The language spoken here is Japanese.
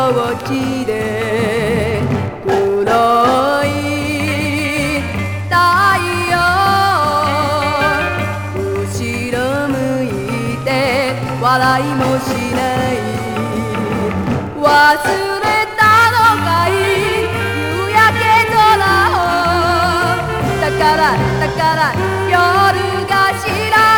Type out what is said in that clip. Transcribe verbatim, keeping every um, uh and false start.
ちで黒い太陽後ろ向いて笑いもしない忘れたのかい夕焼け空をだからだから夜が知らない